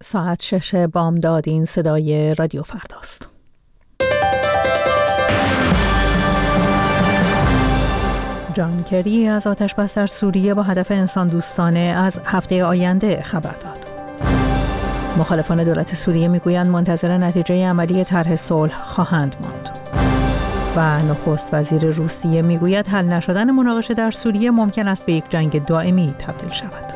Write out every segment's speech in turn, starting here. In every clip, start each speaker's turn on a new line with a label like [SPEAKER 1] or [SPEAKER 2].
[SPEAKER 1] ساعت 6 بامداد. این صدای رادیو فرداست. جان کری از آتش‌بس در سوریه با هدف انسان دوستانه از هفته آینده خبر داد. مخالفان دولت سوریه میگویند منتظر نتیجه عملی طرح صلح خواهند ماند. و نخست وزیر روسیه میگوید حل نشدن مناقشه در سوریه ممکن است به یک جنگ دائمی تبدیل شود.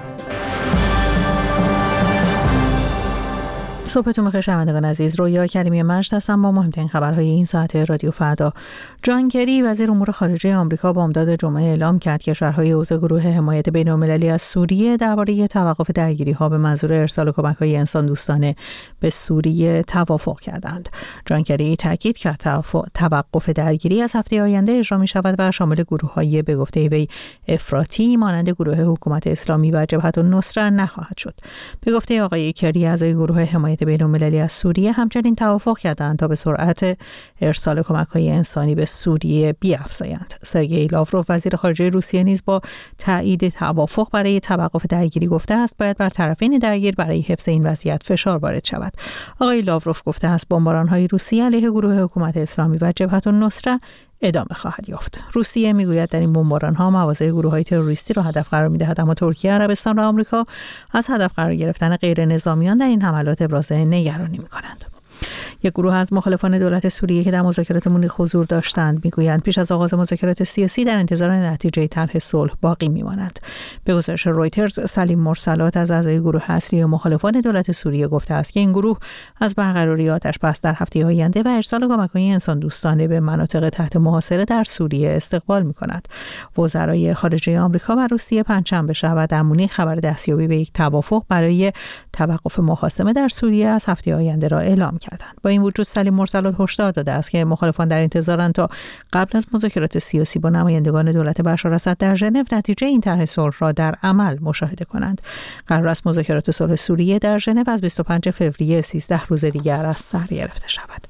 [SPEAKER 1] صبحتون بخیر شنوندگان عزیز. رویا کریمی مجد هستم با مهمترین خبرهای این ساعت رادیو فردا. جان کری وزیر امور خارجه آمریکا بامداد جمعه اعلام کرد کشورهای عضو گروه حمایت بین‌المللی از سوریه درباره توقف درگیری‌ها به منظور ارسال کمک‌های انسان دوستانه به سوریه توافق کردند. جان کری تاکید کرد توقف درگیری از هفته آینده اجرا می‌شود و شامل گروه‌های به گفته وی افراطی مانند گروه حکومت اسلامی و جبهة النصره نخواهد شد. به گفته آقای کری اعضای گروه حمایت بین‌المللی از سوریه همچنین توافق کردند تا به سرعت ارسال کمک‌های انسانی به سوریه بیفزایند. سرگئی لاوروف وزیر خارجه روسیه نیز با تایید توافق برای توقف درگیری گفته است باید بر طرفین درگیر برای حفظ این وضعیت فشار وارد شود. آقای لاوروف گفته است بمباران‌های روسیه علیه گروه حکومت اسلامی و جبهة النصره ادامه خواهد یافت. روسیه میگوید در این بمباران‌ها مواضع گروه‌های تروریستی را هدف قرار می‌دهد، اما ترکیه، عربستان و آمریکا از هدف قرار گرفتن غیر نظامیان در این حملات ابراز نگرانی می‌کنند. یک گروه از مخالفان دولت سوریه که در مذاکرات مونیخ حضور داشتند میگویند پیش از آغاز مذاکرات سیاسی در انتظار نتیجه طرح صلح باقی میمانند. به گزارش رویترز، سلیم مرسلات از اعضای گروه اصلی مخالفان دولت سوریه گفته است که این گروه از برقراری آتش‌بس در هفته آینده و ارسال کمک‌های انسان دوستانه به مناطق تحت محاصره در سوریه استقبال می‌کند. وزرای خارجه آمریکا و روسیه پنجشنبه شب در مونیخ خبر دستیابی به یک توافق برای توقف محاصره در سوریه از هفته آینده را اعلام کردند. با این وجود سلیم مرسلات هشدار داده است که مخالفان در انتظارند تا قبل از مذاکرات سیاسی با نمایندگان دولت بشار اسد در ژنو نتیجه این طرح صلح را در عمل مشاهده کنند. قرار است مذاکرات صلح سوریه در ژنو از 25 فوریه 13 روز دیگر از سر گرفته شود.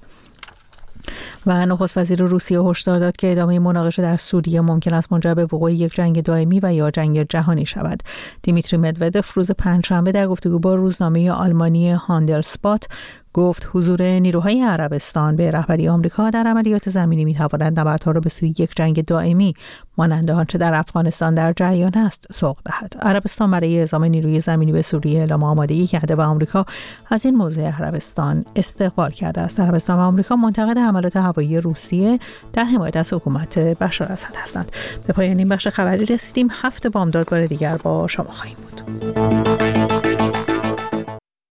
[SPEAKER 1] و نخست وزیر روسیه هشدار داد که ادامه مناقشه در سوریه ممکن است منجر به وقوع یک جنگ دائمی و یا جنگ جهانی شود. دیمیتری مدودف روز پنجشنبه در گفتگو با روزنامه آلمانی هاندلسبات گفت حضور نیروهای عربستان به رهبری آمریکا در عملیات زمینی می‌تواند نبردها را به سوی یک جنگ دائمی مانند آنچه در افغانستان در جریان است سوق دهد. عربستان برای اعزام نیروی زمینی به سوریه اعلام آمادگی کرده و آمریکا از این موضع عربستان استقبال کرده است. عربستان و آمریکا منتقد حملات هوایی روسیه در حمایت از حکومت بشار اسد هستند. به پایان این بخش خبری رسیدیم. هفته بامداد بار دیگر با شما خواهیم بود.